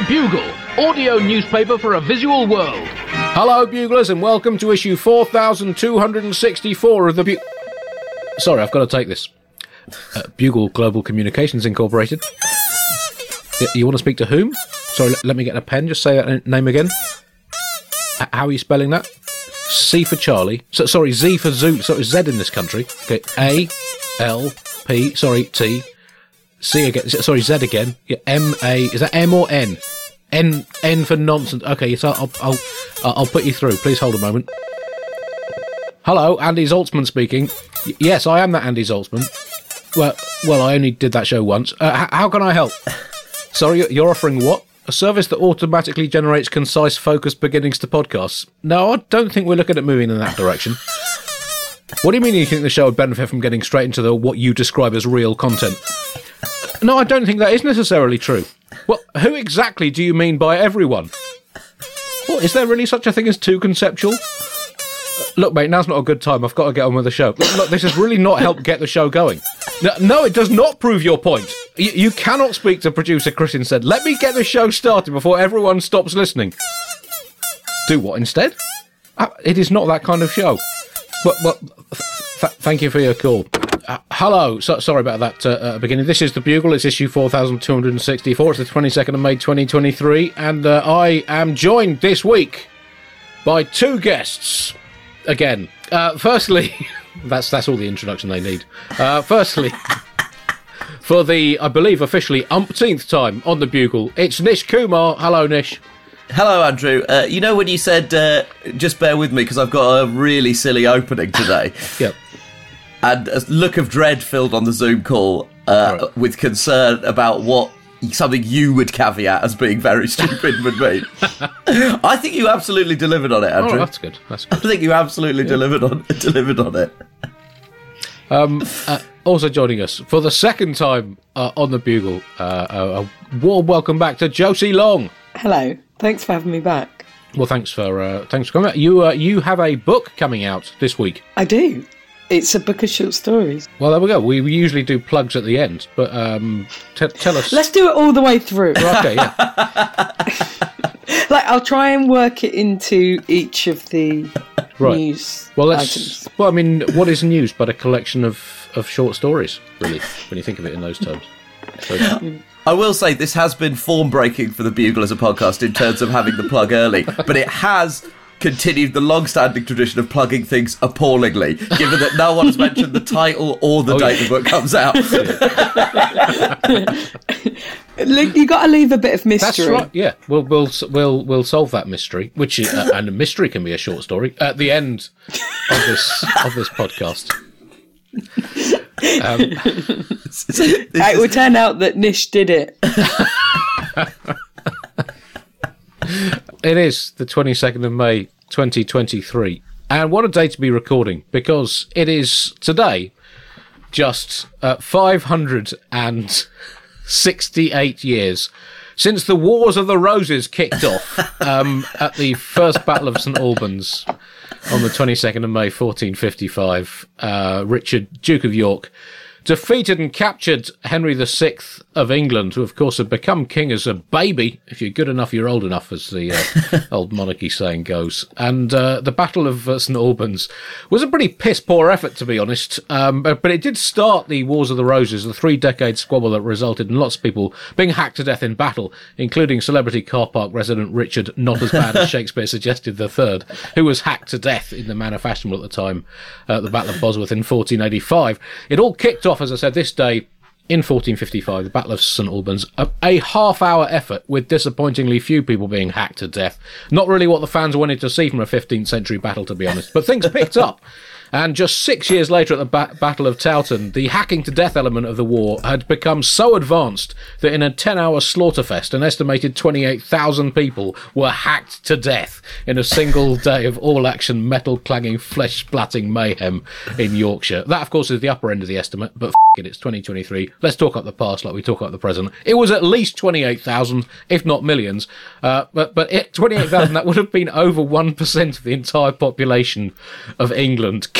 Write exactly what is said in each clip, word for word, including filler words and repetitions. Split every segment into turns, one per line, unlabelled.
The Bugle, audio newspaper for a visual world.
Hello, Buglers, and welcome to issue four thousand two hundred sixty-four of the Bu... Sorry, I've got to take this. Uh, Bugle Global Communications Incorporated. Y- you want to speak to whom? Sorry, let, let me get a pen. Just say that name again. H- how are you spelling that? C for Charlie. So, sorry, Z for Zoo. Sorry, Z in this country. Okay, A, L, P, sorry, T, C again. Sorry, Z again. Yeah, M, A. Is that M or N? N, N for nonsense. Okay, yes, I'll, I'll, I'll, I'll put you through. Please hold a moment. Hello, Andy Zaltzman speaking. Y- yes, I am that Andy Zaltzman. Well, well, I only did that show once. Uh, h- how can I help? Sorry, you're offering what? A service that automatically generates concise, focused beginnings to podcasts? No, I don't think we're looking at moving in that direction. What do you mean you think the show would benefit from getting straight into the what you describe as real content? No, I don't think that is necessarily true. Well, who exactly do you mean by everyone? What, is there really such a thing as too conceptual? Uh, look, mate, now's not a good time. I've got to get on with the show. Look, look this has really not helped get the show going. No, no, it does not prove your point. You, you cannot speak to producer Chris instead. Let me get the show started before everyone stops listening. Do what instead? Uh, it is not that kind of show. Well, well th- thank you for your call. Uh, hello, so, sorry about that uh, uh, beginning. This is The Bugle, it's issue four thousand two hundred sixty-four, it's the twenty-second of May twenty twenty-three, and uh, I am joined this week by two guests, again. Uh, firstly, that's that's all the introduction they need. Uh, firstly, for the, I believe, officially umpteenth time on The Bugle, it's Nish Kumar. Hello, Nish.
Hello, Andrew. Uh, you know when you said, uh, just bear with me because I've got a really silly opening today?
Yep.
And a look of dread filled on the Zoom call uh, right. with concern about what something you would caveat as being very stupid would be. I think you absolutely delivered on it, Andrew.
Oh, that's good. That's good.
I think you absolutely yeah. delivered on delivered on it.
Um, uh, also joining us for the second time uh, on The Bugle, uh, a, a warm welcome back to Josie Long.
Hello. Thanks for having me back.
Well, thanks for uh, thanks for coming back. You uh, you have a book coming out this week.
I do. It's a book of short stories.
Well, there we go. We, we usually do plugs at the end, but um, t- tell us.
Let's do it all the way through.
Okay, yeah.
Like, I'll try and work it into each of the
right.
news
well, let's,
items.
Well, I mean, what is news but a collection of, of short stories, really, when you think of it in those terms? So,
I will say this has been form-breaking for The Bugle as a podcast in terms of having the plug early, but it has continued the long-standing tradition of plugging things appallingly, given that no one has mentioned the title or the oh, date yeah. the book comes out.
Look, you got to leave a bit of mystery.
That's right. Yeah, we'll we'll we'll we'll solve that mystery, which is, uh, and a mystery can be a short story at the end of this of this podcast. Um,
it will turn out that Nish did it.
It is the twenty-second of May twenty twenty-three, and what a day to be recording, because it is today just uh, five hundred sixty-eight years since the Wars of the Roses kicked off um, at the First Battle of St Albans on the twenty-second of May fourteen fifty-five. Uh, Richard, Duke of York, defeated and captured Henry the Sixth of England, who of course had become king as a baby. If you're good enough, you're old enough, as the uh, old monarchy saying goes. And uh, the Battle of uh, St Albans was a pretty piss-poor effort, to be honest. Um, but, but it did start the Wars of the Roses, the three-decade squabble that resulted in lots of people being hacked to death in battle, including celebrity car park resident Richard, not as bad as Shakespeare suggested, the third, who was hacked to death in the manner fashionable at the time, uh, the Battle of Bosworth in fourteen eighty-five. It all kicked off, as I said, this day in fourteen fifty-five, the Battle of St Albans, a, a half-hour effort with disappointingly few people being hacked to death. Not really what the fans wanted to see from a fifteenth century battle, to be honest, but things picked up. And just six years later at the ba- Battle of Towton, the hacking to death element of the war had become so advanced that in a ten-hour slaughterfest, an estimated twenty-eight thousand people were hacked to death in a single day of all-action, metal-clanging, flesh-splatting mayhem in Yorkshire. That, of course, is the upper end of the estimate, but f*** it, it's twenty twenty-three. Let's talk up the past like we talk up the present. It was at least twenty-eight thousand, if not millions. Uh, but but it, twenty-eight thousand, that would have been over one percent of the entire population of England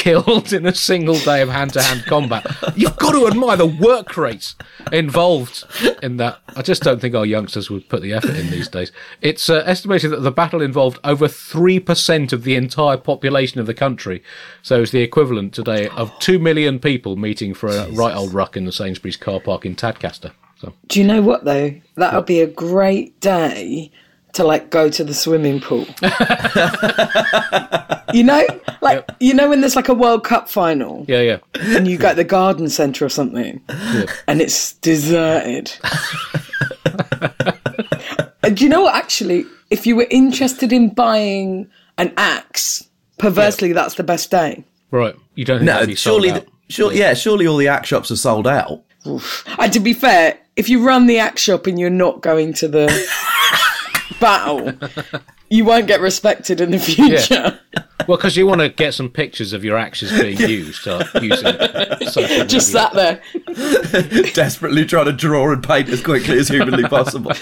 killed in a single day of hand-to-hand combat. You've got to admire the work rate involved in that. I just don't think our youngsters would put the effort in these days. It's uh, estimated that the battle involved over three percent of the entire population of the country. So it's the equivalent today of two million people meeting for a right old ruck in the Sainsbury's car park in Tadcaster. So.
Do you know what, though? That'll be a great day to, like, go to the swimming pool. You know? Like, yep. You know when there's, like, a World Cup final?
Yeah, yeah.
And you go to the garden centre or something, yeah. And it's deserted. And do you know what, actually? If you were interested in buying an axe, perversely, yeah. That's the best day.
Right. You don't think
no,
that'd be
surely
sold out?
The, sure, yeah, surely all the axe shops are sold out.
Oof. And to be fair, if you run the axe shop and you're not going to the battle, you won't get respected in the future.
Yeah. Well, because you want to get some pictures of your axes being used. Uh, using social
Just
media.
sat there.
Desperately trying to draw and paint as quickly as humanly possible.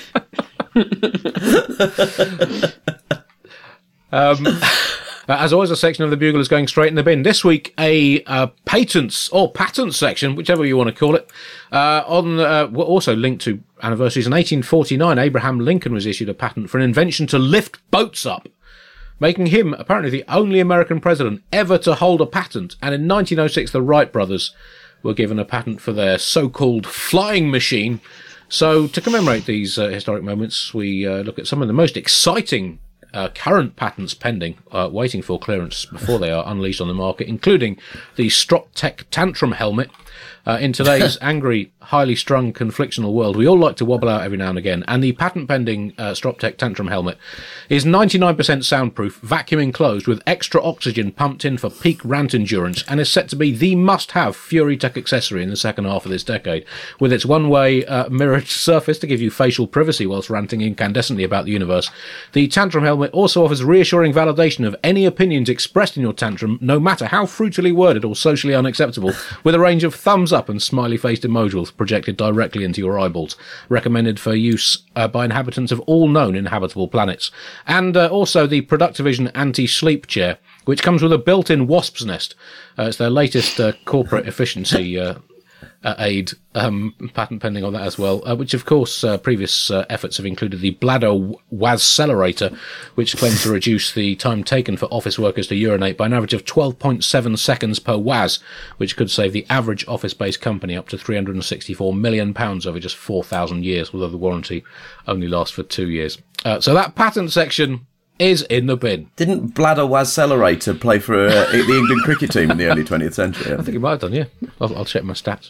um... Uh, as always, a section of the Bugle is going straight in the bin. This week, a uh, patents or patent section, whichever you want to call it, uh, on uh, also linked to anniversaries. In eighteen forty-nine, Abraham Lincoln was issued a patent for an invention to lift boats up, making him apparently the only American president ever to hold a patent. And in nineteen oh six, the Wright brothers were given a patent for their so-called flying machine. So to commemorate these uh, historic moments, we uh, look at some of the most exciting Uh, current patents pending, uh, waiting for clearance before they are unleashed on the market, including the StropTech Tantrum helmet. Uh, in today's angry, highly strung, conflictional world, we all like to wobble out every now and again, and the patent-pending uh, StropTech Tantrum helmet is ninety-nine percent soundproof, vacuum enclosed, with extra oxygen pumped in for peak rant endurance, and is set to be the must-have Fury Tech accessory in the second half of this decade, with its one-way uh, mirrored surface to give you facial privacy whilst ranting incandescently about the universe. The Tantrum helmet also offers reassuring validation of any opinions expressed in your tantrum, no matter how fruitily worded or socially unacceptable, with a range of thumbs up and smiley-faced emojis projected directly into your eyeballs, recommended for use uh, by inhabitants of all known inhabitable planets. And uh, also the Productivision anti-sleep chair, which comes with a built-in wasp's nest. Uh, it's their latest uh, corporate efficiency uh, uh, aid, um, patent pending on that as well, uh, which of course uh, previous uh, efforts have included the Bladder Wascelerator, which claims to reduce the time taken for office workers to urinate by an average of twelve point seven seconds per was, which could save the average office-based company up to three hundred sixty-four million pounds over just four thousand years, although the warranty only lasts for two years. Uh, so that patent section is in the bin.
Didn't Bladder Wascelerator play for uh, the England cricket team in the early twentieth century?
I think it might have done, yeah. I'll, I'll check my stats.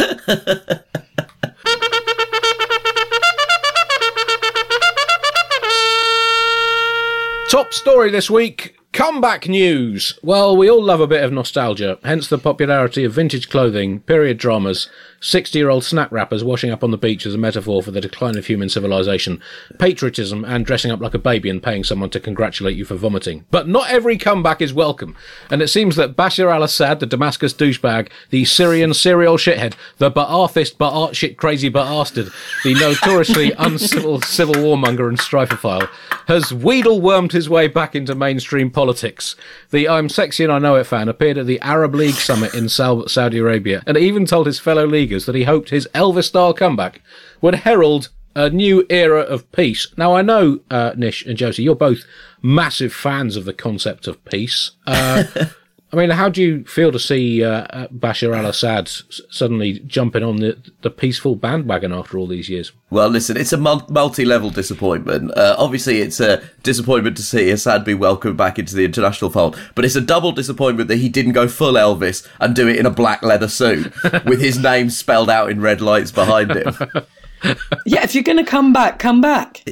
Top story this week, comeback news. Well, we all love a bit of nostalgia, hence the popularity of vintage clothing, period dramas, sixty-year-old snack wrappers washing up on the beach as a metaphor for the decline of human civilization, patriotism, and dressing up like a baby and paying someone to congratulate you for vomiting. But not every comeback is welcome, and it seems that Bashar al-Assad, the Damascus douchebag, the Syrian serial shithead, the Ba'athist Ba'at shit crazy Ba'astard, the notoriously uncivil civil warmonger and strifophile, has wheedle-wormed his way back into mainstream politics. The I'm Sexy and I Know It fan appeared at the Arab League summit in Saudi Arabia and even told his fellow leaguers that he hoped his Elvis-style comeback would herald a new era of peace. Now, I know, uh, Nish and Josie, you're both massive fans of the concept of peace. Uh, I mean, how do you feel to see uh, Bashar al-Assad s- suddenly jumping on the, the peaceful bandwagon after all these years?
Well, listen, it's a mul- multi-level disappointment. Uh, obviously, it's a disappointment to see Assad be welcomed back into the international fold, but it's a double disappointment that he didn't go full Elvis and do it in a black leather suit with his name spelled out in red lights behind him.
Yeah, if you're going to come back, come back.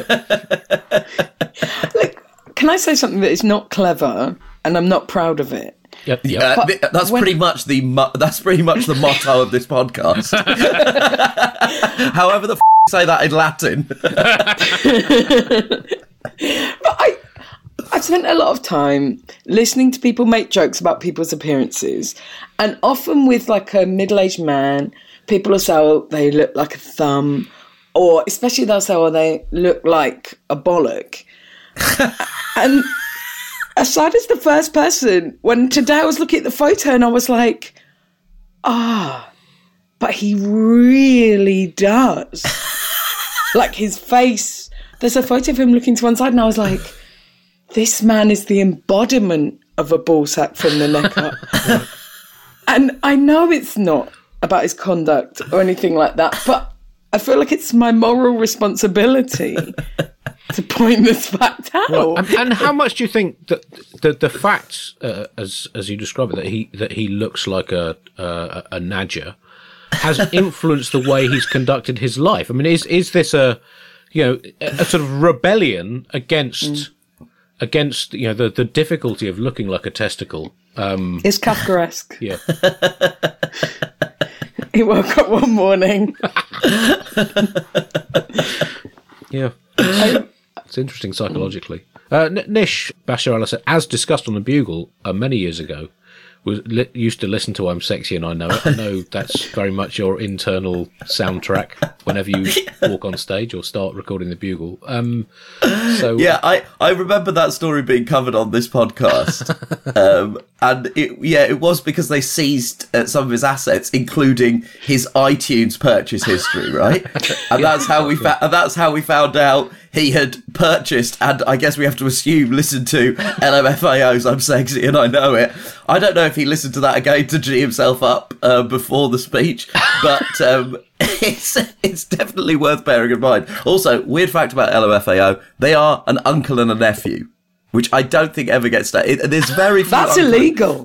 Look, can I say something that is not clever, and I'm not proud of it?
Yep, yep.
Uh, th- that's when... pretty much the mo- that's pretty much the motto of this podcast. However the f- say that in Latin.
But I, I've spent a lot of time listening to people make jokes about people's appearances, and often with like a middle-aged man, people will say, oh, they look like a thumb, or especially they'll say, oh, they look like a bollock. And Assad is the first person. When today I was looking at the photo and I was like, ah, oh, but he really does. Like his face. There's a photo of him looking to one side and I was like, this man is the embodiment of a ball sack from the neck up. And I know it's not about his conduct or anything like that, but I feel like it's my moral responsibility to point this fact out.
Well, and, and how much do you think that the the fact, uh, as as you describe it, that he that he looks like a a, a Nadja, has influenced the way he's conducted his life? I mean, is is this a you know a, a sort of rebellion against mm. against you know the the difficulty of looking like a testicle? Um,
it's Kafkaesque.
Yeah.
He woke up one morning.
Yeah. It's interesting psychologically. Uh, Nish Bashar al-Assad, as discussed on the Bugle uh, many years ago, was li- used to listen to I'm Sexy and I Know It. I know that's very much your internal soundtrack whenever you walk on stage or start recording the Bugle. Um, so
yeah, I, I remember that story being covered on this podcast. um, and it, yeah, it was because they seized uh, some of his assets, including his iTunes purchase history, right? And that's how we fa- and that's how we found out he had purchased, and I guess we have to assume, listened to L M F A O's I'm Sexy and I Know It. I don't know if he listened to that again to G himself up uh, before the speech, but um, it's it's definitely worth bearing in mind. Also, weird fact about L M F A O, they are an uncle and a nephew, which I don't think ever gets that. It, there's very few
That's
uncle-
illegal.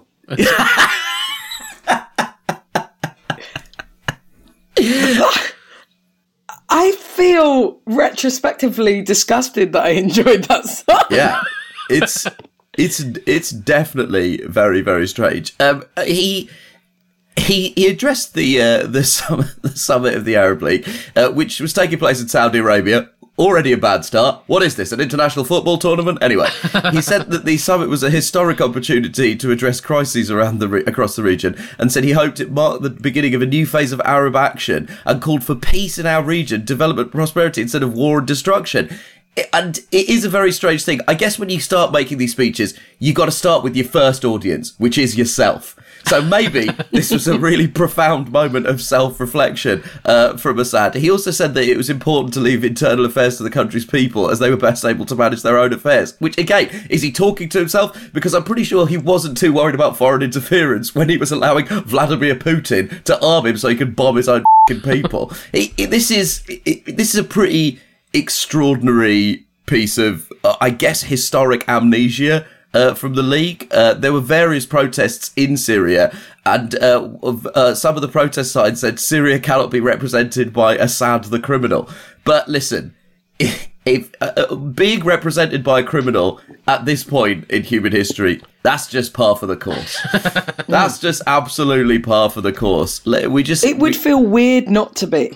I feel retrospectively disgusted that I enjoyed that song.
Yeah, it's it's it's definitely very very strange. Um, he he he addressed the uh, the summit the summit of the Arab League, uh, which was taking place in Saudi Arabia. Already a bad start. What is this, an international football tournament? Anyway, he said that the summit was a historic opportunity to address crises around the re- across the region, and said he hoped it marked the beginning of a new phase of Arab action, and called for peace in our region, development, prosperity instead of war and destruction. It, and it is a very strange thing. I guess when you start making these speeches, you got to start with your first audience, which is yourself. So maybe this was a really profound moment of self-reflection uh, from Assad. He also said that it was important to leave internal affairs to the country's people as they were best able to manage their own affairs. Which, again, is he talking to himself? Because I'm pretty sure he wasn't too worried about foreign interference when he was allowing Vladimir Putin to arm him so he could bomb his own people. He, he, this is he, this is a pretty extraordinary piece of, uh, I guess, historic amnesia. Uh, from the league. Uh, there were various protests in Syria, and uh, uh, some of the protest signs said Syria cannot be represented by Assad the criminal. But listen, if, if uh, being represented by a criminal at this point in human history, that's just par for the course. That's just absolutely par for the course. We just
it would
we,
feel weird not to be.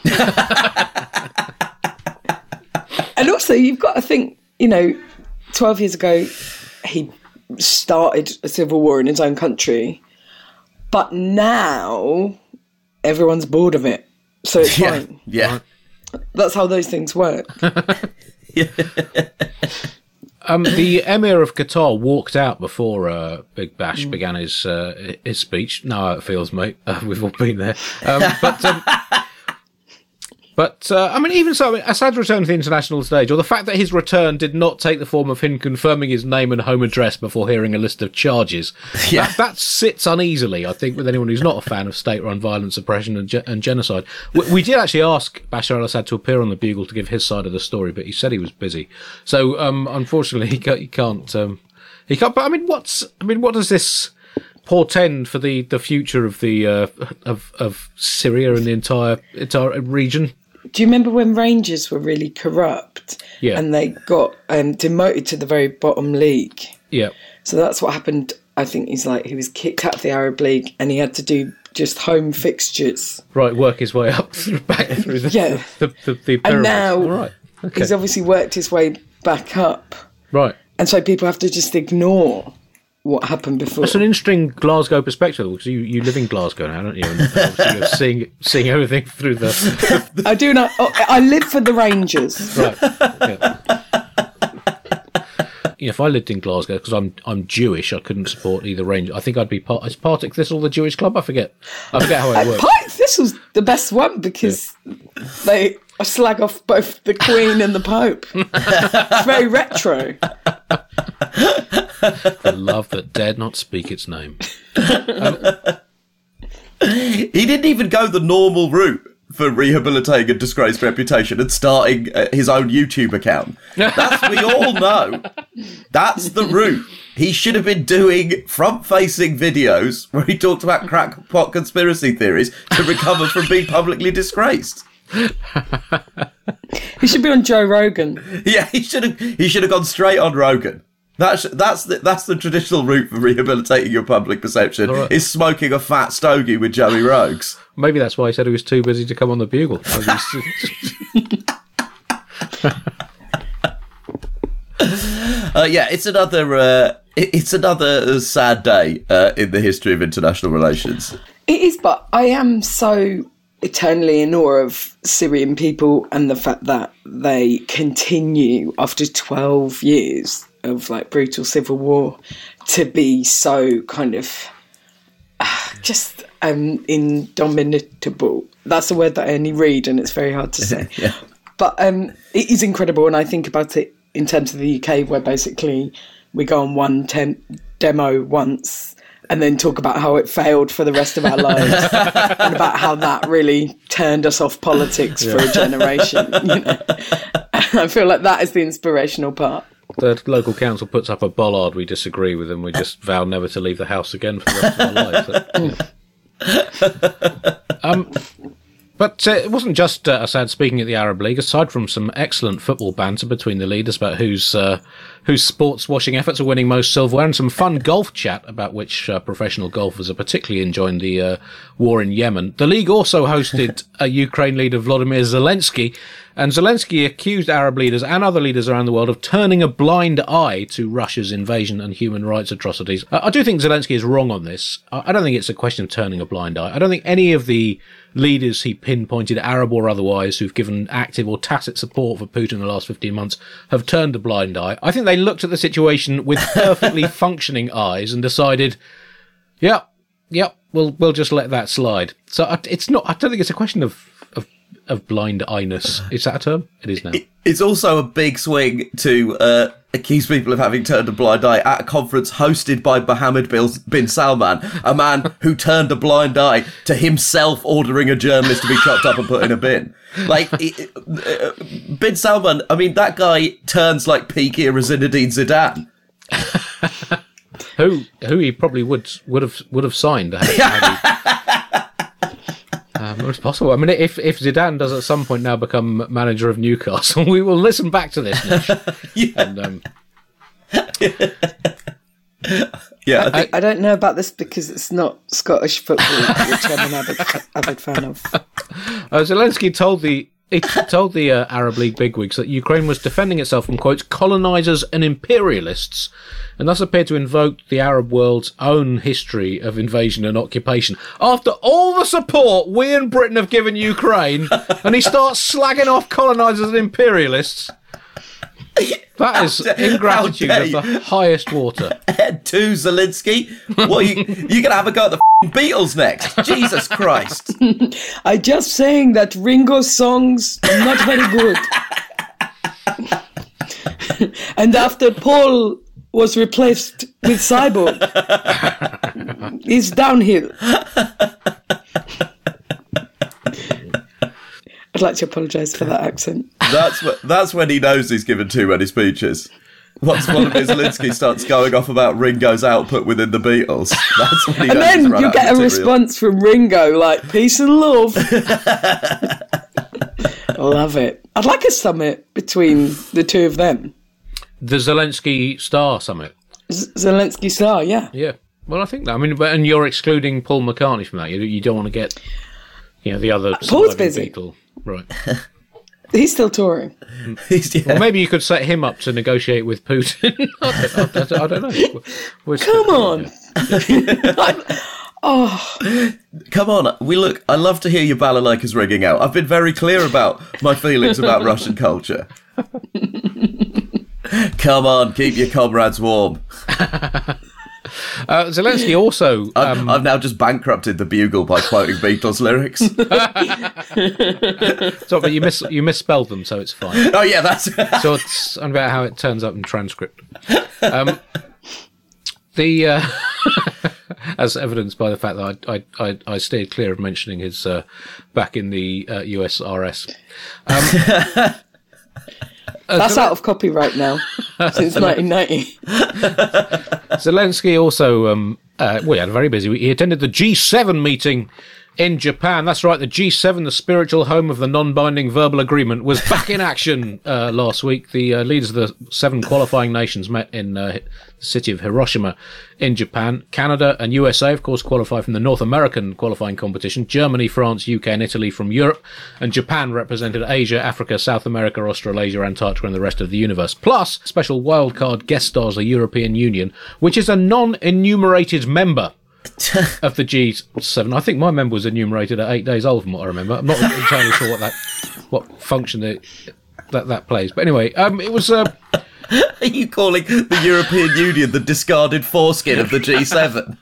And also, you've got to think, you know, twelve years ago, he started a civil war in his own country, but now everyone's bored of it, so it's
yeah,
fine.
Yeah,
that's how those things work.
um, the Emir of Qatar walked out before uh, Big Bash mm. began his uh, his speech. Know how it feels, mate. Uh, we've all been there. Um, but. Um, But, uh, I mean, even so, I mean, Assad's return to the international stage, or the fact that his return did not take the form of him confirming his name and home address before hearing a list of charges,
yeah.
that, that sits uneasily, I think, with anyone who's not a fan of state-run violence, oppression and, ge- and genocide. We, we did actually ask Bashar al-Assad to appear on the Bugle to give his side of the story, but he said he was busy. So, um, unfortunately, he can't, he can't, um, he can't, but I mean, what's, I mean, what does this portend for the, the future of the, uh, of, of Syria and the entire, entire region?
Do you remember when Rangers were really corrupt?
Yeah.
And they got um, demoted to the very bottom league?
Yeah.
So that's what happened. I think he's like, he was kicked out of the Arab League and he had to do just home fixtures.
Right, work his way up through, back through the,
yeah.
the, the, the, the
and now
All right. Okay.
He's obviously worked his way back up.
Right.
And so people have to just ignore what happened before.
That's an interesting Glasgow perspective, because you, you live in Glasgow now, don't you? And obviously you're seeing, seeing everything through the...
I do not... Oh, I live for the Rangers.
Right. Yeah. you know, if I lived in Glasgow, because I'm I'm Jewish, I couldn't support either Rangers. I think I'd be part. Is Partick Thistle the Jewish club? I forget. I forget how it
Uh,
works.
Partick Thistle's the best one because they slag off both the Queen and the Pope. It's very retro.
The love that dared not speak its name.
He didn't even go the normal route for rehabilitating a disgraced reputation and starting uh, his own YouTube account. That's, we all know. That's the route. He should have been doing front-facing videos where he talked about crackpot conspiracy theories to recover from being publicly disgraced.
He should be on Joe Rogan.
Yeah, he should have. He should have gone straight on Rogan. That's that's the, that's the traditional route for rehabilitating your public perception.
Right.
Is smoking a fat stogie with Joey Rogues.
Maybe that's why he said he was too busy to come on the Bugle.
Uh, yeah, it's another uh, it- it's another sad day uh, in the history of international relations.
It is, but I am so eternally in awe of Syrian people and the fact that they continue after twelve years of like brutal civil war to be so kind of uh, just um, indomitable. That's a word that I only read and it's very hard to say.
Yeah.
But um, it is incredible, and I think about it in terms of the U K, where basically we go on one tem- demo once and then talk about how it failed for the rest of our lives and about how that really turned us off politics for a generation. You know? I feel like that is the inspirational part.
The local council puts up a bollard we disagree with, and we just vow never to leave the house again for the rest of our lives. So, yeah. um, but uh, it wasn't just uh, a sad speaking at the Arab League. Aside from some excellent football banter between the leaders about whose uh, whose sports washing efforts are winning most silverware, and some fun golf chat about which uh, professional golfers are particularly enjoying the uh, war in Yemen, the league also hosted a Ukraine leader, Volodymyr Zelensky, and Zelensky accused Arab leaders and other leaders around the world of turning a blind eye to Russia's invasion and human rights atrocities. I, I do think Zelensky is wrong on this. I, I don't think it's a question of turning a blind eye. I don't think any of the leaders he pinpointed, Arab or otherwise, who've given active or tacit support for Putin in the last fifteen months, have turned a blind eye. I think they looked at the situation with perfectly functioning eyes and decided, yeah, yeah, we'll we'll just let that slide. So I, it's not. I don't think it's a question of of, of blind eye-ness. Is that a term? It is now.
It's also a big swing to uh, accuse people of having turned a blind eye at a conference hosted by Mohammed bin Salman, a man who turned a blind eye to himself ordering a journalist to be chopped up and put in a bin. Like, it, uh, bin Salman, I mean, that guy turns like peak era Zinedine Zidane.
who who he probably would would have would have signed. Had, had he, Um, it's possible. I mean, if if Zidane does at some point now become manager of Newcastle, we will listen back to this. Nish.
Yeah.
And, um,
yeah, I think,
I don't know about this because it's not Scottish football, which I'm an avid, avid fan of.
uh, Zelensky told the he told the uh, Arab League bigwigs that Ukraine was defending itself from, quote, colonisers and imperialists, and thus appeared to invoke the Arab world's own history of invasion and occupation. After all the support we in Britain have given Ukraine, and he starts slagging off colonisers and imperialists. That is
How dare-
ingratitude
how
of
dare
the highest water.
head to Zelensky. What, you, you're going to have a go at the f***ing Beatles next? Jesus Christ.
I just saying that Ringo's songs are not very good. And after Paul was replaced with Cyborg, it's downhill. I'd like to apologise for that accent.
That's wh- that's when he knows he's given too many speeches. Once Volodymyr Zelensky starts going off about Ringo's output within the Beatles, that's when he
And
knows
then
he's run
you
out
get
of
a
material.
response from Ringo like, peace and love. I love it. I'd like a summit between the two of them.
The Zelensky Star Summit.
Z- Zelensky star, yeah.
Yeah. Well, I think that. I mean, but and you're excluding Paul McCartney from that. You, you don't want to get, you know, the other
Paul's
surviving
busy.
Beatle. Right.
He's still touring.
He's- yeah.
Well, maybe you could set him up to negotiate with Putin. I, don't, I, don't, I don't know. We're
Come on. Oh,
Come on, we look. I love to hear your balalaikas ringing out. I've been very clear about my feelings about Russian culture. Come on, keep your comrades warm.
Uh, Zelensky also... Um,
I've, I've now just bankrupted the Bugle by quoting Beatles lyrics.
so, but you miss you misspelled them, so it's fine.
Oh, yeah, that's...
So it's about how it turns up in transcript. Um, the uh, as evidenced by the fact that I I, I, I steered clear of mentioning his uh, back in the uh, U S R S. Um,
That's out of copyright now, since nineteen ninety.
Zelensky also, um, uh, well, he had a very busy week. He attended the G seven meeting in Japan. That's right, the G seven, the spiritual home of the non-binding verbal agreement, was back in action uh, last week. The uh, leaders of the seven qualifying nations met in uh, the city of Hiroshima in Japan. Canada and U S A, of course, qualify from the North American qualifying competition. Germany, France, U K and Italy from Europe. And Japan represented Asia, Africa, South America, Australasia, Antarctica and the rest of the universe. Plus, special wildcard guest stars the European Union, which is a non-enumerated member of the G seven. I think my member was enumerated at eight days old from what I remember. I'm not entirely sure what that what function that that, that plays. But anyway, um, it was... Uh,
Are you calling the European Union the discarded foreskin of the G seven?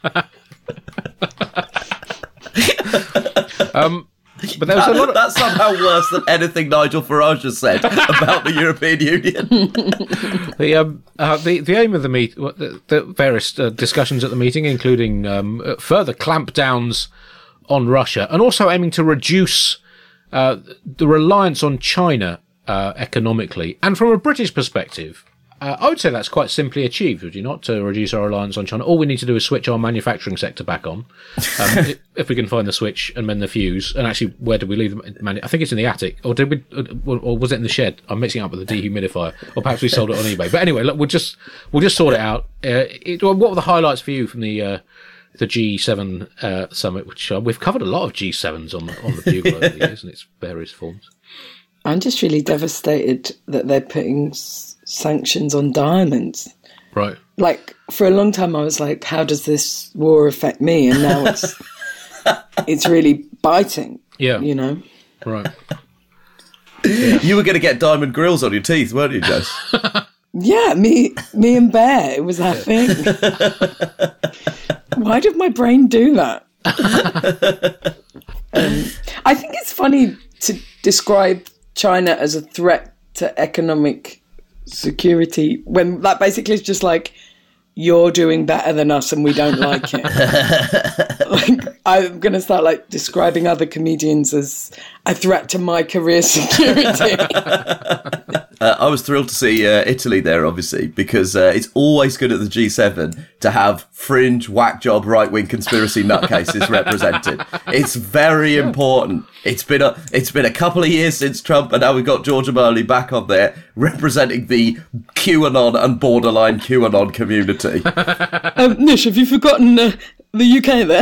um, but there was
that,
a lot of...
That's somehow worse than anything Nigel Farage has said about the European Union.
The um, uh, the the aim of the meet, the, the various uh, discussions at the meeting, including um, uh, further clampdowns on Russia, and also aiming to reduce uh, the reliance on China uh, economically, and from a British perspective. Uh, I would say that's quite simply achieved, would you not, to reduce our reliance on China? All we need to do is switch our manufacturing sector back on, um, if we can find the switch and mend the fuse. And actually, where did we leave them? I think it's in the attic, or did we? Or was it in the shed? I'm mixing it up with the dehumidifier, or perhaps we sold it on eBay. But anyway, look, we'll just we'll just sort it out. Uh, it, what were the highlights for you from the uh, the G seven uh, summit? Which uh, we've covered a lot of G sevens on the on the Bugle over the years in its various forms.
I'm just really devastated that they're putting sanctions on diamonds.
Right.
Like, for a long time I was like, how does this war affect me? And now it's it's really biting. Yeah. You know?
Right.
Yeah. You were going to get diamond grills on your teeth, weren't you, Jess?
Yeah, me me and Bear, it was our thing. Why did my brain do that? um, I think it's funny to describe China as a threat to economic security when that basically is just like, you're doing better than us and we don't like it. Like, I'm going to start like describing other comedians as a threat to my career security.
Uh, I was thrilled to see uh, Italy there, obviously, because uh, it's always good at the G seven to have fringe, whack job, right wing conspiracy nutcases represented. It's very important. It's been a it's been a couple of years since Trump, and now we've got Georgia Burley back on there representing the QAnon and borderline QAnon community.
um, Nish, have you forgotten uh, the U K there?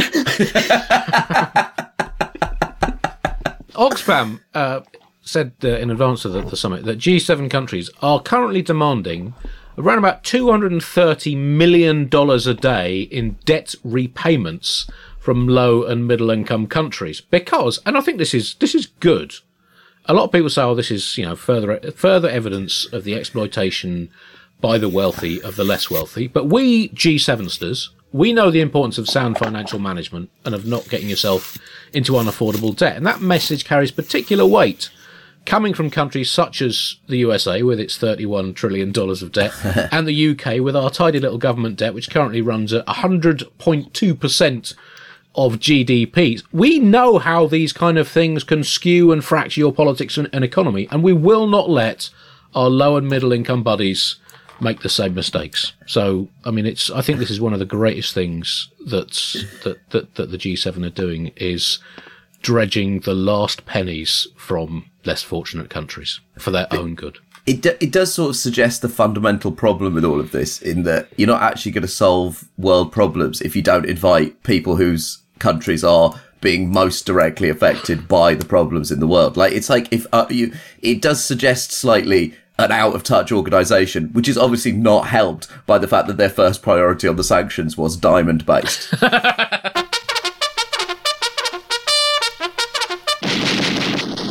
Oxfam uh, said uh, in advance of the, the summit that G seven countries are currently demanding around about two hundred thirty million dollars a day in debt repayments from low and middle income countries. Because, and I think this is this is good, a lot of people say, oh, this is, you know, further further evidence of the exploitation by the wealthy of the less wealthy. But we G seven-sters, we know the importance of sound financial management and of not getting yourself into unaffordable debt. And that message carries particular weight coming from countries such as the U S A with its thirty-one trillion dollars of debt and the U K with our tidy little government debt, which currently runs at one hundred point two percent of G D P. We know how these kind of things can skew and fracture your politics and, and economy, and we will not let our low and middle income buddies make the same mistakes. So, I mean, it's. I think this is one of the greatest things that's that that, that the G seven are doing is dredging the last pennies from less fortunate countries for their own good.
It do, it does sort of suggest the fundamental problem with all of this, in that you're not actually going to solve world problems if you don't invite people whose countries are being most directly affected by the problems in the world. Like, it's like if uh, you, it does suggest slightly an out-of-touch organisation, which is obviously not helped by the fact that their first priority on the sanctions was diamond-based.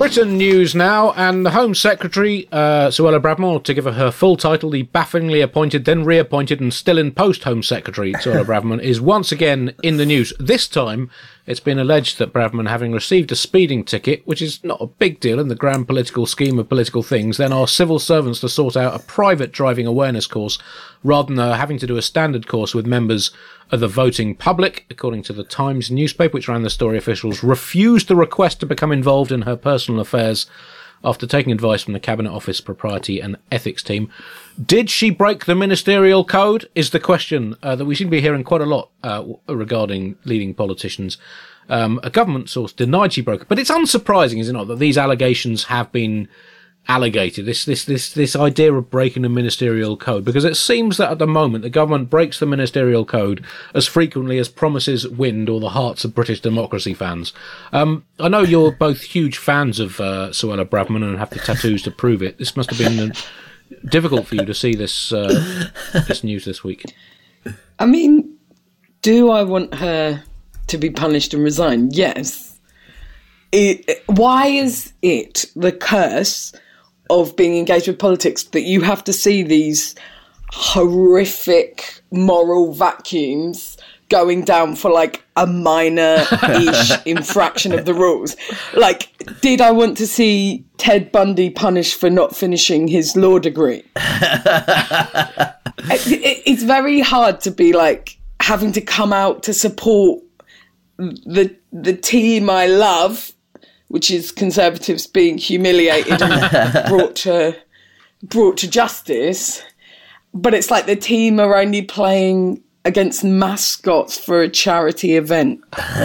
Britain news now, and the Home Secretary, uh, Suella Braverman, to give her her full title, the bafflingly appointed, then reappointed, and still in post Home Secretary, Suella Braverman, is once again in the news. This time, it's been alleged that Braverman, having received a speeding ticket, which is not a big deal in the grand political scheme of political things, then asked civil servants to sort out a private driving awareness course, rather than her having to do a standard course with members of the voting public. According to the Times newspaper, which ran the story, officials refused the request to become involved in her personal affairs after taking advice from the Cabinet Office Propriety and Ethics team. Did she break the ministerial code, is the question uh, that we seem to be hearing quite a lot uh, regarding leading politicians. Um, a government source denied she broke it, but it's unsurprising, is it not, that these allegations have been allogated, this this this this idea of breaking the ministerial code, because it seems that at the moment the government breaks the ministerial code as frequently as promises wind or the hearts of British democracy fans. Um, I know you're both huge fans of uh, Suella Braverman and have the tattoos to prove it. This must have been uh, difficult for you to see this uh, this news this week.
I mean, do I want her to be punished and resign? Yes. It, why is it the curse of being engaged with politics that you have to see these horrific moral vacuums going down for like a minor-ish infraction of the rules? Like, did I want to see Ted Bundy punished for not finishing his law degree? it, it, it's very hard to be like having to come out to support the the team I love, which is Conservatives being humiliated and brought to brought to justice. But it's like the team are only playing against mascots for a charity event.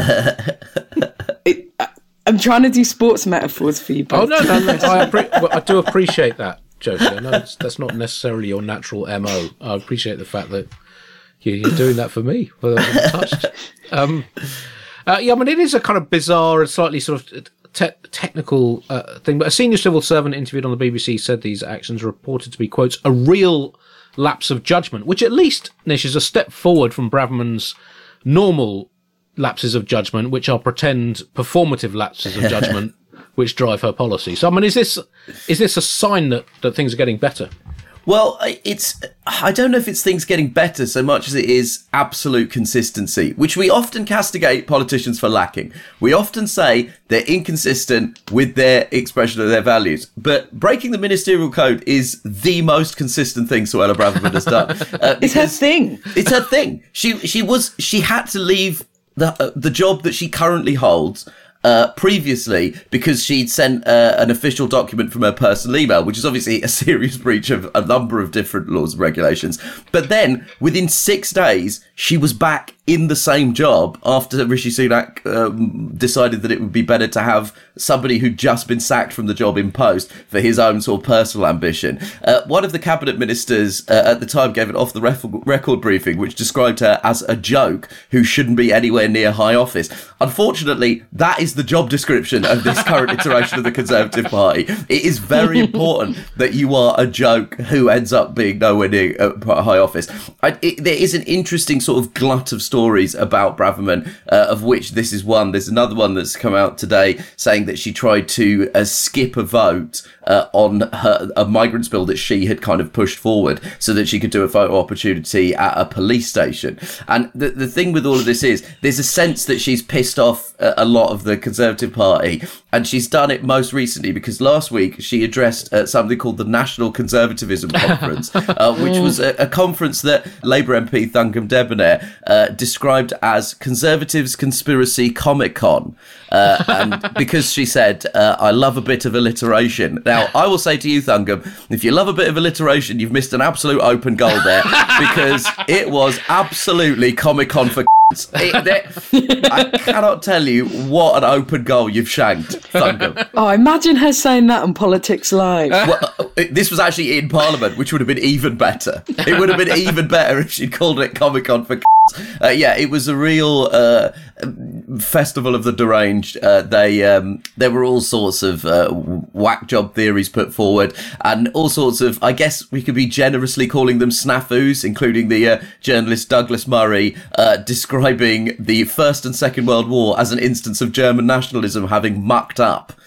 it, I'm trying to do sports metaphors for you both.
Oh, no, no, no I, appre- well, I do appreciate that, Josie. I know it's, that's not necessarily your natural M O. I appreciate the fact that you, you're doing that for me. Well, I'm touched. Um, uh, yeah, I mean, it is a kind of bizarre and slightly sort of Te- technical uh, thing, but a senior civil servant interviewed on the B B C said these actions are reported to be, quotes, a real lapse of judgment, which at least, Nish, is a step forward from Braverman's normal lapses of judgment, which are pretend performative lapses of judgment, which drive her policy. So, I mean, is this is this a sign that, that things are getting better?
Well, it's, I don't know if it's things getting better so much as it is absolute consistency, which we often castigate politicians for lacking. We often say they're inconsistent with their expression of their values. But breaking the ministerial code is the most consistent thing Suella Braverman has done. Uh,
it's her thing.
It's her thing. She, she was, she had to leave the, uh, the job that she currently holds Uh, previously, because she'd sent uh, an official document from her personal email, which is obviously a serious breach of a number of different laws and regulations. But then, within six days, she was back in the same job after Rishi Sunak um, decided that it would be better to have somebody who'd just been sacked from the job in post for his own sort of personal ambition. Uh, one of the cabinet ministers uh, at the time gave an off-the-record briefing which described her as a joke who shouldn't be anywhere near high office. Unfortunately, that is the job description of this current iteration of the Conservative Party. It is very important that you are a joke who ends up being nowhere near uh, high office. I, it, there is an interesting sort of glut of stories about Braverman, uh, of which this is one. There's another one that's come out today saying that she tried to uh, skip a vote uh, on her, a migrants bill that she had kind of pushed forward so that she could do a photo opportunity at a police station. And the, the thing with all of this is there's a sense that she's pissed off a, a lot of the Conservative Party, and she's done it most recently because last week she addressed uh, something called the National Conservatism Conference, uh, which was a, a conference that Labour M P Thungam Debonair uh, described as Conservatives Conspiracy Comic Con, uh, and because she said, uh, I love a bit of alliteration. Now, I will say to you, Thungam, if you love a bit of alliteration, you've missed an absolute open goal there, because it was absolutely Comic Con for It, there, I cannot tell you what an open goal you've shanked, Thungam.
Oh, imagine her saying that on Politics Live.
Well, this was actually in Parliament, which would have been even better. It would have been even better if she'd called it Comic Con for uh, yeah, it was a real uh, festival of the deranged. Uh, they um, there were all sorts of uh, whack job theories put forward, and all sorts of, I guess we could be generously calling them snafus, including the uh, journalist Douglas Murray uh, describing the First and Second World War as an instance of German nationalism having mucked up.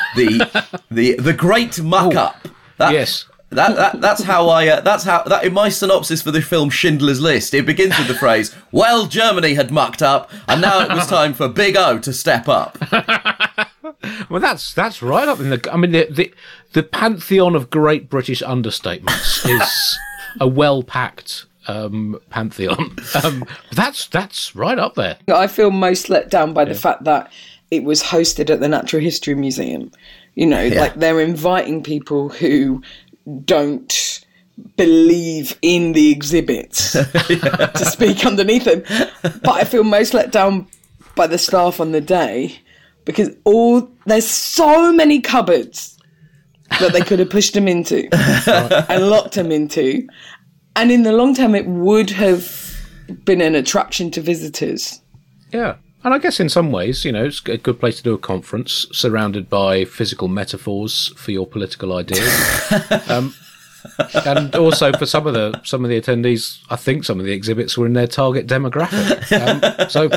the the the great muck
Oh,
up. That,
yes.
That, that that's how I uh, that's how that in my synopsis for the film Schindler's List, it begins with the phrase, "Well, Germany had mucked up, and now it was time for Big O to step up."
Well, that's that's right up in the. I mean, the the, the pantheon of great British understatements is a well-packed um, pantheon. Um, that's that's right up there.
I feel most let down by the fact that it was hosted at the Natural History Museum. You know,
Yeah.
like they're inviting people who don't believe in the exhibits to speak underneath them. But I feel most let down by the staff on the day because all there's so many cupboards that they could have pushed them into and locked them into. And in the long term, it would have been an attraction to visitors.
Yeah. And I guess in some ways, you know, it's a good place to do a conference surrounded by physical metaphors for your political ideas. um, and also for some of the some of the attendees, I think some of the exhibits were in their target demographic. Um, so,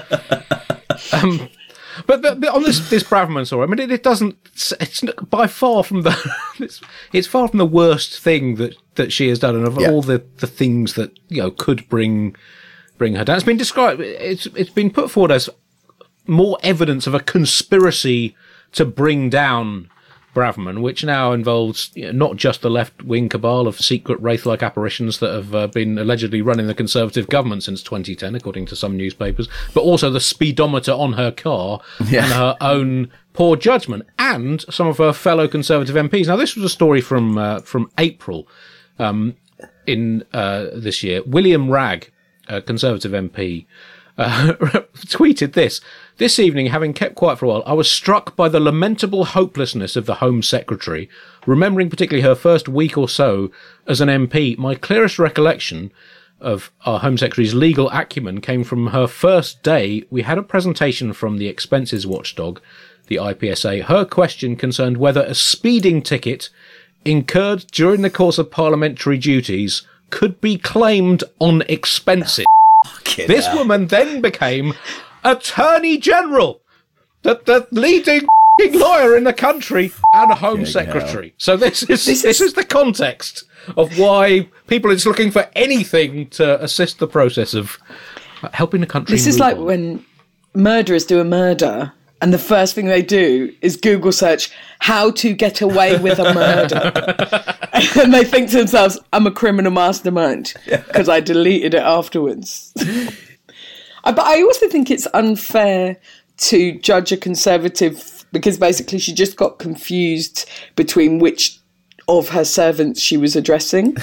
um, but, but, but on this this Braverman story, I mean, it, it doesn't. It's by far from the. It's, it's far from the worst thing that, that she has done, and of
Yeah.
all the, the things that you know could bring. Bring her down. It's been described. It's it's been put forward as more evidence of a conspiracy to bring down Braverman, which now involves you know, not just the left-wing cabal of secret wraith-like apparitions that have uh, been allegedly running the Conservative government since twenty ten, according to some newspapers, but also the speedometer on her car
Yeah.
and her own poor judgment, and some of her fellow Conservative M Ps. Now, this was a story from uh, from April um, in uh, this year. William Ragg, a Conservative M P, uh, tweeted this. This evening, having kept quiet for a while, I was struck by the lamentable hopelessness of the Home Secretary. Remembering particularly her first week or so as an M P, my clearest recollection of our Home Secretary's legal acumen came from her first day. We had a presentation from the expenses watchdog, the I P S A. Her question concerned whether a speeding ticket incurred during the course of parliamentary duties could be claimed on expenses. This woman then became Attorney General, the, the leading lawyer in the country and Home
Fucking
Secretary. Hell. So this is
This
this
is-
is the context of why people are just looking for anything to assist the process of helping the country.
This is
move
like
on.
when murderers do a murder and the first thing they do is Google search how to get away with a murder. And they think to themselves, I'm a criminal mastermind because I deleted it afterwards. I- but I also think it's unfair to judge a Conservative because basically she just got confused between which of her servants she was addressing.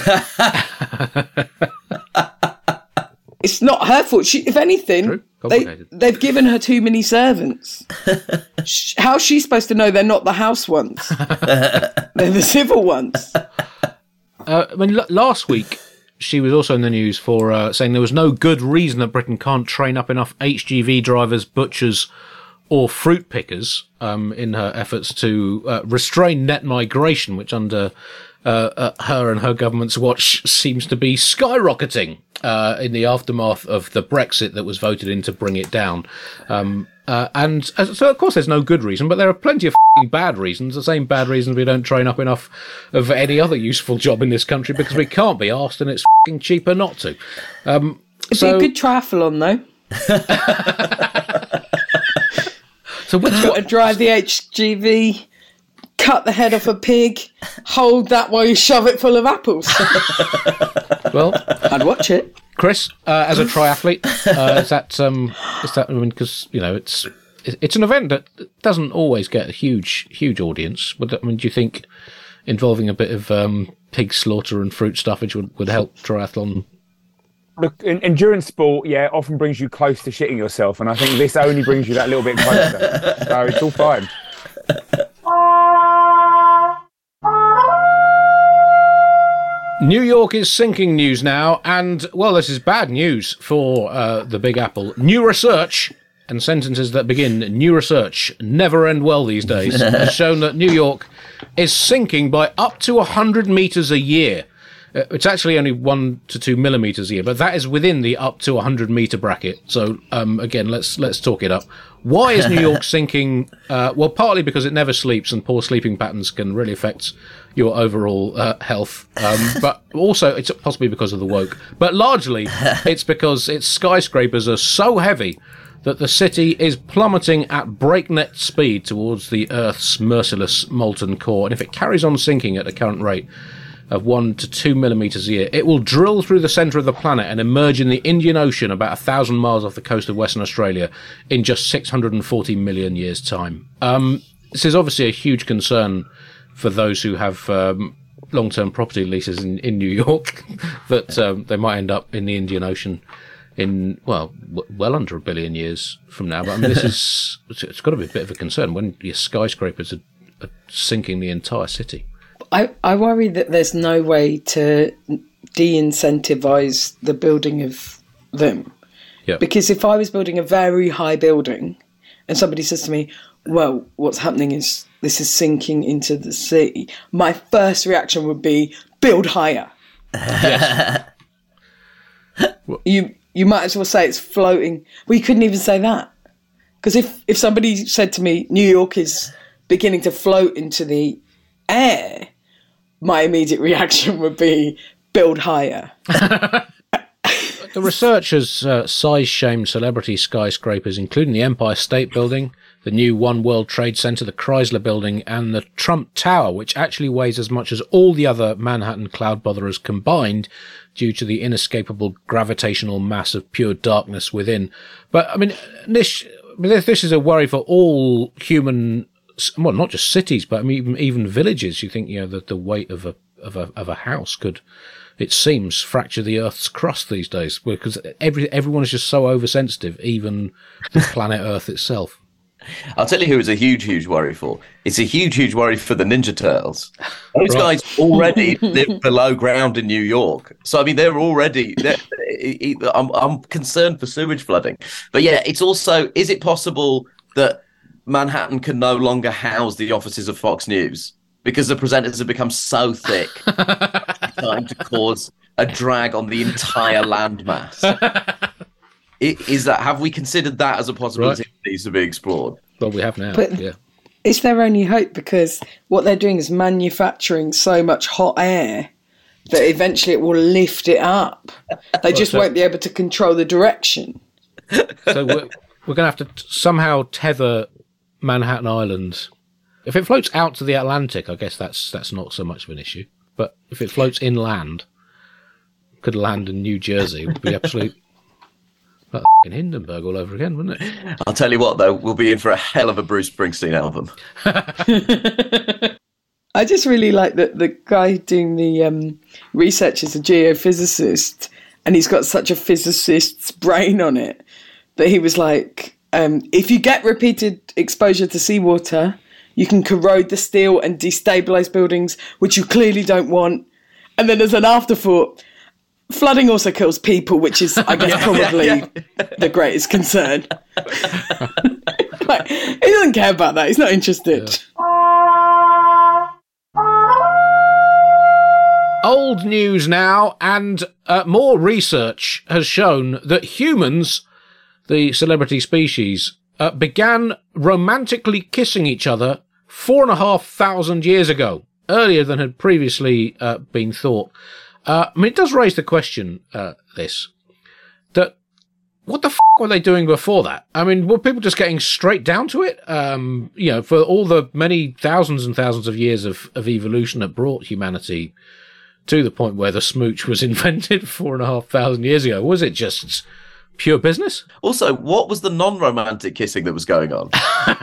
It's not her fault. She, if anything,
True.
they,
Complicated.
they've given her too many servants. Sh- How's she supposed to know they're not the house ones? They're the civil ones.
Uh, I mean, l- last week she was also in the news for uh, saying there was no good reason that Britain can't train up enough H G V drivers, butchers, or fruit pickers um, in her efforts to uh, restrain net migration, which under uh, uh, her and her government's watch seems to be skyrocketing uh, in the aftermath of the Brexit that was voted in to bring it down. Um, uh, and uh, so, of course, there's no good reason, but there are plenty of f***ing bad reasons. The same bad reasons we don't train up enough of any other useful job in this country because we can't be asked, and it's f***ing cheaper not to. Um,
It'd
so,
be a good triathlon, though.
so which
Got to drive the H G V, cut the head off a pig, hold that while you shove it full of apples.
well,
I'd watch it.
Chris, uh, as a triathlete, uh, is that um, is that I mean, because you know it's it's an event that doesn't always get a huge huge audience. Would that, I mean, do you think involving a bit of um, pig slaughter and fruit stuffage would, would help triathlon?
Look, en- endurance sport, yeah, often brings you close to shitting yourself, and I think this only brings you that little bit closer. So it's all fine.
New York is sinking news now, and, well, this is bad news for uh, the Big Apple. New research, and sentences that begin, new research, never end well these days, has shown that New York is sinking by up to one hundred metres a year. Uh, It's actually only one to two millimeters a year, but that is within the up to one hundred meter bracket. So, um, again, let's let's talk it up. Why is New York sinking? Uh, well, partly because it never sleeps, and poor sleeping patterns can really affect your overall uh, health. Um, but also, it's possibly because of the woke. But largely, it's because its skyscrapers are so heavy that the city is plummeting at breakneck speed towards the Earth's merciless molten core. And if it carries on sinking at the current rate of one to two millimeters a year, it will drill through the centre of the planet and emerge in the Indian Ocean about a thousand miles off the coast of Western Australia in just six hundred forty million years' time. Um, this is obviously a huge concern for those who have um, long-term property leases in, in New York, that um, they might end up in the Indian Ocean in, well, w- well under a billion years from now. But I mean, this is, it's, it's got to be a bit of a concern when your skyscrapers are, are sinking the entire city.
I, I worry that there's no way to de-incentivize the building of them.
Yeah.
Because if I was building a very high building and somebody says to me, well, what's happening is this is sinking into the sea, my first reaction would be, build higher.
Yes.
you you might as well say it's floating. We couldn't even say that. Because if, if somebody said to me, New York is beginning to float into the air, my immediate reaction would be, build higher.
The researchers uh, size-shamed celebrity skyscrapers, including the Empire State Building, the new One World Trade Center, the Chrysler Building, and the Trump Tower, which actually weighs as much as all the other Manhattan cloud botherers combined due to the inescapable gravitational mass of pure darkness within. But, I mean, this, this is a worry for all human, well, not just cities, but I mean, even, even villages. You think, you know, that the weight of a, of a, of a house could, it seems, fracture the Earth's crust these days, because every, everyone is just so oversensitive, even the planet Earth itself.
I'll tell you who it's a huge, huge worry for. It's a huge, huge worry for the Ninja Turtles. Those
Right.
guys already live below ground in New York. So, I mean, they're already... They're, I'm, I'm concerned for sewage flooding. But, yeah, it's also... Is it possible that Manhattan can no longer house the offices of Fox News? Because the presenters have become so thick, it's starting to cause a drag on the entire landmass. It, is that, have we considered that as a possibility
Right.
that needs to be explored?
Well, we have now,
But-
yeah.
It's their only hope, because what they're doing is manufacturing so much hot air that eventually it will lift it up. They just
so-
won't be able to control the direction.
So we're, we're going to have to t- somehow tether Manhattan Island. If it floats out to the Atlantic, I guess that's that's not so much of an issue. But if it floats inland, could land in New Jersey, it would be absolute like in Hindenburg all over again, wouldn't it?
I'll tell you what, though, we'll be in for a hell of a Bruce Springsteen album.
I just really like that the guy doing the um, research is a geophysicist, and he's got such a physicist's brain on it that he was like, um, if you get repeated exposure to seawater, you can corrode the steel and destabilise buildings, which you clearly don't want. And then as an afterthought, flooding also kills people, which is, I guess, probably the greatest concern. Like, he doesn't care about that. He's not interested.
Old news now, and uh, more research has shown that humans, the celebrity species, uh, began romantically kissing each other four and a half thousand years ago, earlier than had previously uh, been thought. Uh, I mean, it does raise the question, uh, this, that what the f*** were they doing before that? I mean, were people just getting straight down to it? Um, you know, for all the many thousands and thousands of years of, of evolution that brought humanity to the point where the smooch was invented four and a half thousand years ago. Was it just pure business?
Also, what was the non-romantic kissing that was going on?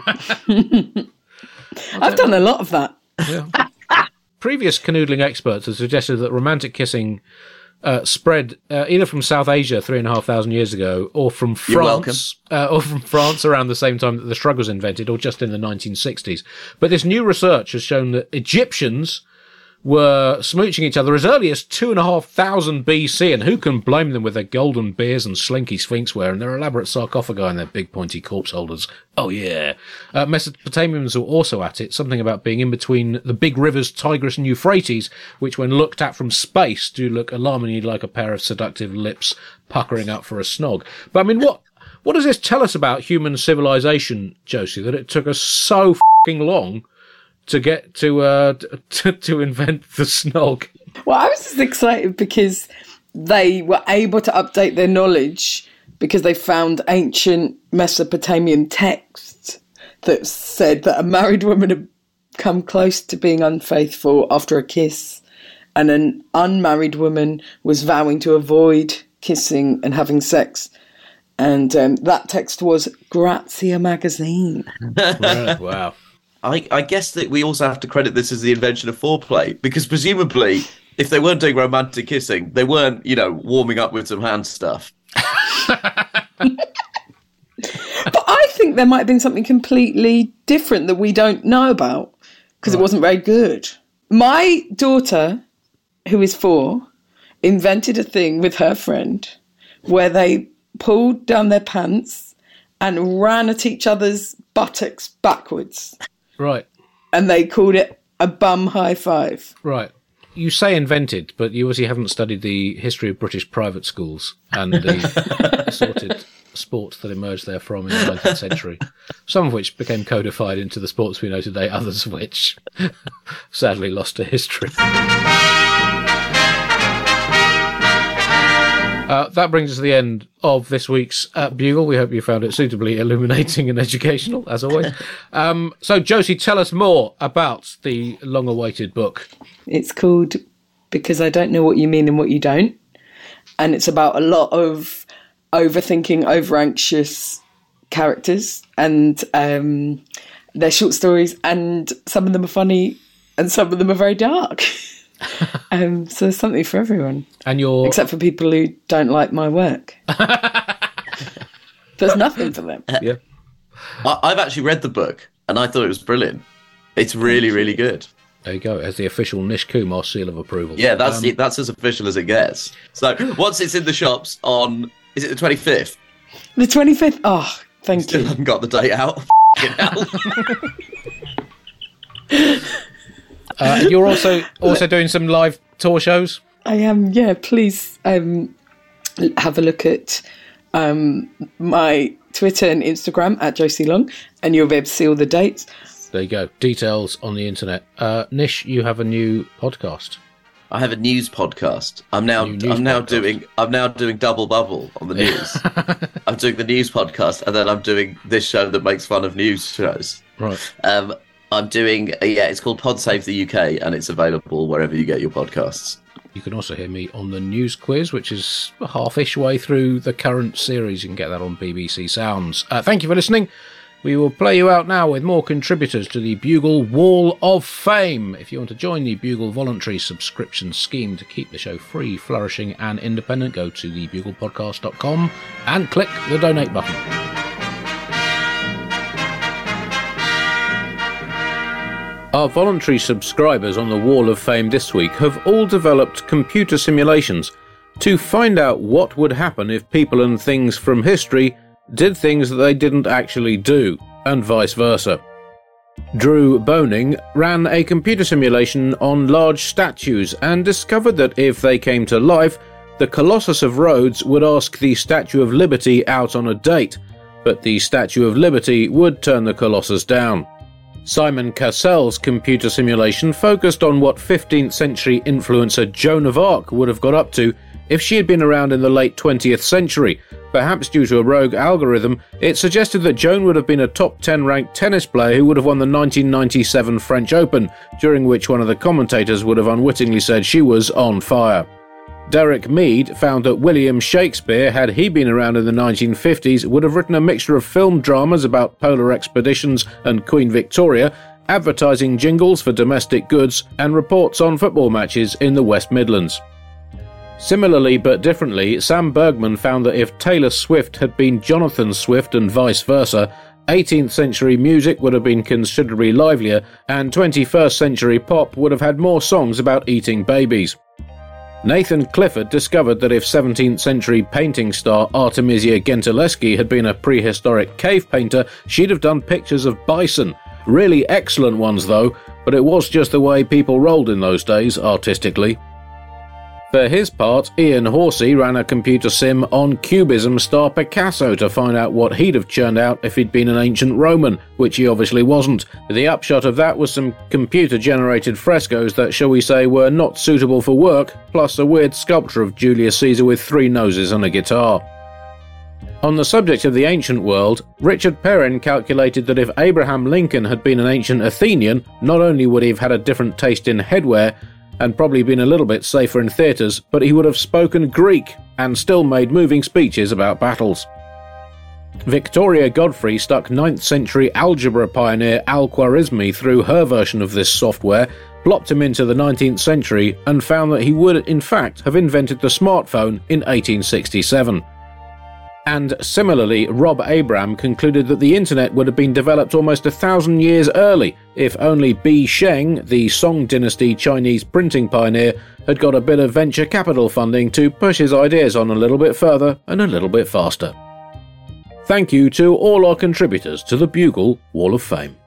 I've done a lot of that.
Yeah. Previous canoodling experts have suggested that romantic kissing uh, spread uh, either from South Asia three and a half thousand years ago, or from
You're
France, uh, or from France around the same time that the shrug was invented, or just in the nineteen sixties. But this new research has shown that Egyptians were smooching each other as early as two and a half thousand B C, and who can blame them with their golden beards and slinky sphinx wear and their elaborate sarcophagi and their big pointy corpse holders? Oh yeah. Uh, Mesopotamians were also at it, something about being in between the big rivers Tigris and Euphrates, which when looked at from space do look alarmingly like a pair of seductive lips puckering up for a snog. But I mean, what what does this tell us about human civilization, Josie, that it took us so f***ing long to get to, uh, to to invent the snog?
Well, I was just excited because they were able to update their knowledge because they found ancient Mesopotamian texts that said that a married woman had come close to being unfaithful after a kiss, and an unmarried woman was vowing to avoid kissing and having sex. And um, that text was Grazia magazine.
Right, wow.
I, I guess that we also have to credit this as the invention of foreplay, because presumably, if they weren't doing romantic kissing, they weren't, you know, warming up with some hand stuff.
But I think there might have been something completely different that we don't know about, because right. It wasn't very good. My daughter, who is four, invented a thing with her friend where they pulled down their pants and ran at each other's buttocks backwards.
Right.
And they called it a bum high five.
Right. You say invented, but you obviously haven't studied the history of British private schools and the assorted sports that emerged therefrom in the nineteenth century, some of which became codified into the sports we know today, others of which sadly lost to history. Uh, that brings us to the end of this week's uh, Bugle. We hope you found it suitably illuminating and educational, as always. Um, so, Josie, tell us more about the long-awaited book.
It's called Because I Don't Know What You Mean and What You Don't. And it's about a lot of overthinking, over-anxious characters. And um, they're short stories, and some of them are funny, and some of them are very dark. um, so there's something for everyone.
And you're...
Except for people who don't like my work. There's nothing for them.
Yeah.
I- I've actually read the book, and I thought it was brilliant. It's really, really good.
There you go. As the official Nish Kumar seal of approval.
Yeah, that's
um,
it, that's as official as it gets. So once it's in the shops on, is it the twenty-fifth?
The twenty-fifth? Oh, thank
Still
you.
haven't got the date out.
uh, you're also also doing some live tour shows?
I am, yeah. Please um, have a look at um, my Twitter and Instagram at Josie Long, and you'll be able to see all the dates.
There you go. Details on the internet. Uh, Nish, you have a new podcast.
I have a news podcast. I'm now I'm now podcast. doing I'm now doing double bubble on the news. I'm doing the news podcast, and then I'm doing this show that makes fun of news shows.
Right.
Um, I'm doing uh, yeah, it's called Pod Save the U K, and it's available wherever you get your podcasts.
You can also hear me on the News Quiz, which is half-ish way through the current series. You can get that on B B C Sounds. Uh, thank you for listening. We will play you out now with more contributors to the Bugle Wall of Fame. If you want to join the Bugle voluntary subscription scheme to keep the show free, flourishing and independent, go to the bugle podcast dot com and click the donate button. Our voluntary subscribers on the Wall of Fame this week have all developed computer simulations to find out what would happen if people and things from history did things that they didn't actually do, and vice versa. Drew Boning ran a computer simulation on large statues and discovered that if they came to life, the Colossus of Rhodes would ask the Statue of Liberty out on a date, but the Statue of Liberty would turn the Colossus down. Simon Cassell's computer simulation focused on what fifteenth century influencer Joan of Arc would have got up to if she had been around in the late twentieth century. Perhaps due to a rogue algorithm, it suggested that Joan would have been a top ten ranked tennis player who would have won the nineteen ninety-seven French Open, during which one of the commentators would have unwittingly said she was on fire. Derek Mead found that William Shakespeare, had he been around in the nineteen fifties, would have written a mixture of film dramas about polar expeditions and Queen Victoria, advertising jingles for domestic goods, and reports on football matches in the West Midlands. Similarly but differently, Sam Bergman found that if Taylor Swift had been Jonathan Swift and vice versa, eighteenth century music would have been considerably livelier, and twenty-first century pop would have had more songs about eating babies. Nathan Clifford discovered that if seventeenth century painting star Artemisia Gentileschi had been a prehistoric cave painter, she'd have done pictures of bison. Really excellent ones though, but it was just the way people rolled in those days, artistically. For his part, Ian Horsey ran a computer sim on Cubism star Picasso to find out what he'd have churned out if he'd been an ancient Roman, which he obviously wasn't. The upshot of that was some computer-generated frescoes that, shall we say, were not suitable for work, plus a weird sculpture of Julius Caesar with three noses and a guitar. On the subject of the ancient world, Richard Perrin calculated that if Abraham Lincoln had been an ancient Athenian, not only would he have had a different taste in headwear, and probably been a little bit safer in theatres, but he would have spoken Greek and still made moving speeches about battles. Victoria Godfrey stuck ninth century algebra pioneer Al-Khwarizmi through her version of this software, plopped him into the nineteenth century, and found that he would, in fact, have invented the smartphone in eighteen sixty-seven. And similarly, Rob Abram concluded that the internet would have been developed almost a thousand years early if only Bi Sheng, the Song Dynasty Chinese printing pioneer, had got a bit of venture capital funding to push his ideas on a little bit further and a little bit faster. Thank you to all our contributors to the Bugle Wall of Fame.